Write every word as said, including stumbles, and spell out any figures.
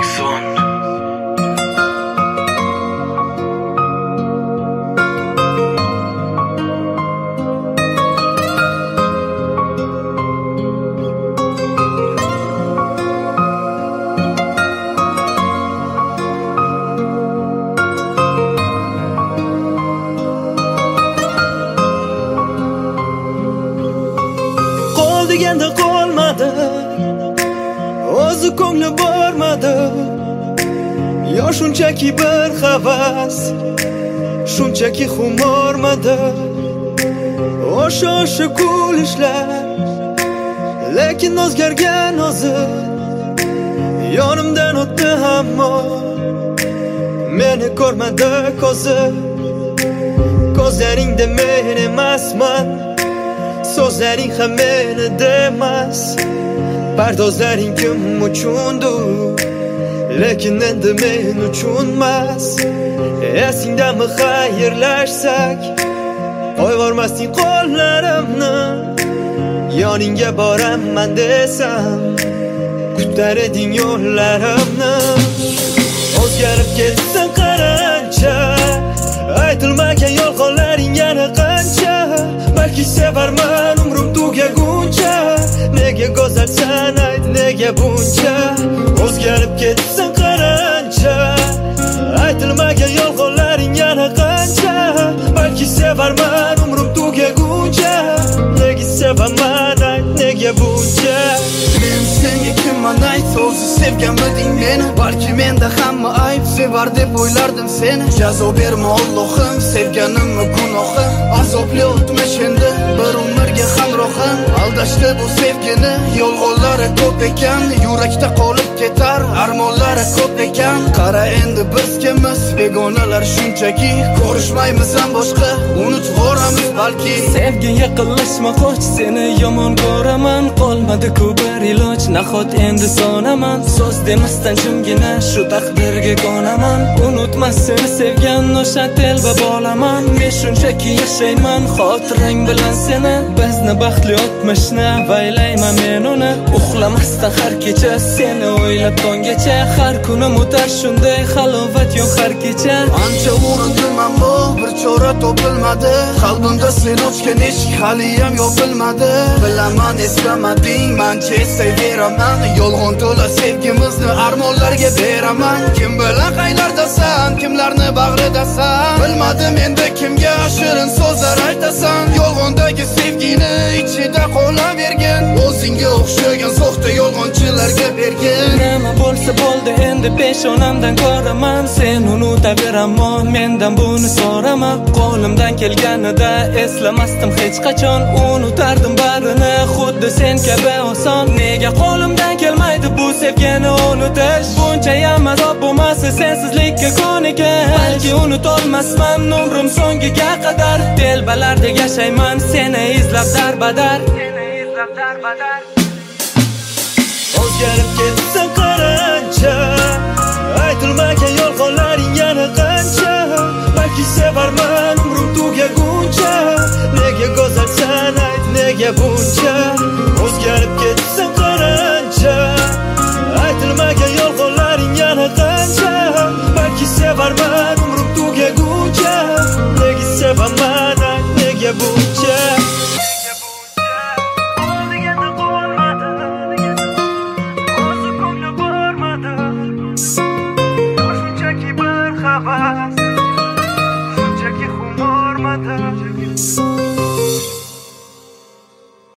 Maxon. Deganda qolmadi, o'zi ko'ngli bormadi. Yo shunchaki bir havas, shunchaki xumormadi. O'sha o'sha kulishlar, lekin o'zgargan o'zi. Yonimdan o'tdi ammo meni ko'rmadi ko'zi. Ko'zlaringda men emasman, so'zlaring ham meni demas. Pardozlaring kim uchundir, lekin endi men uchunmas. Esingdami xayrlashsak, qo'yvormasding qo'llarimni. Yoningga boraman desam, kutar eding yo'llarimni. O'zgarib ketsin qarancha, aytilmagan yolg'onlaring yana qancha. Balki sevarman umrim tugaguncha. Nega go'zalsan ayt, nega buncha? O'zgarib ketsin qarancha, aytilmagan yolg'onlaring yana qancha. Balki sevarman umrim tugaguncha. Nega sevaman ayt, nega buncha? Men senga kimman ayt, o'zi sevganmiding meni? Balki menda hamma ayb, sevar deb o'ylardim seni. Jazo berma Allohim, sevganimmi gunohim. Azobli o'tmish endi bir umrga hamrohim. Aldashdi bu sevgini, yolg'onlari ko'p ekan. Yurakda qolib ketar armonlari ko'p ekan. Qara endi biz kimmiz, begonalar shunchaki. Ko'rishmaymiz ham boshqa, unutvoramiz balki. Sevgi yaqinlashma qoch, seni yomon ko'raman. Qolmadi-ku bir iloj, nahot endi sonaman. So'z demasdan jimgina shu taqdirga ko'naman. Unutmas seni sevgan o'sha telba bolaman. Men shunchaki yashayman xotirang bilan seni. Bizni baxtli o'tmishni avaylayman men uni. Uxlamasdan har kecha seni o'ylab tonggacha. Har kunim o'tar shunday halovat yo'q har kecha. Ancha urindim ammo bir chora topilmadi. Qalbimda sen ochgan eshik haliyam yopilmadi. Bilaman eslamading, mancha eslayveraman. Yolg'on to'la sevgimizni armonlarga beraman. Kim bilan qaylardasan, kimlarni bag'ridasan? Bilmadim endi kimga shirin so'zlar aytasan. Yolg'ondagi sevgini ichida qolavergin. O'zingga o'xshagan soxta yolg'onchilarga bergin. Nima bo'lsa bo'ldi, endi peshonamdan ko'raman. Sen unutaver ammo mendan buni so'rama. Qo'limdan kelganida eslamasdim hech qachon. Unutardim barini xuddi sen kabi oson. Nega qo'limdan kelmaydi bu sevgini unutish? Bunchayam azob bo'lmasa sensizlikka ko'nikish. Balki unutolmasman umrim so'ngiga qadar. Telbalardek yashayman seni izlab darbadar. O'zgarib ketsin qarancha, aytilmagan yolg'onlaring yana qancha. Balki sevarman umrim tugaguncha. Nega go'zalsan ayt, nega buncha? O'zgarib ketsin qarancha, aytilmagan yolg'onlaring yana qancha. Balki sevarman umrim tugaguncha. Nega sevaman ayt, nega buncha? Shunchaki xumormadi.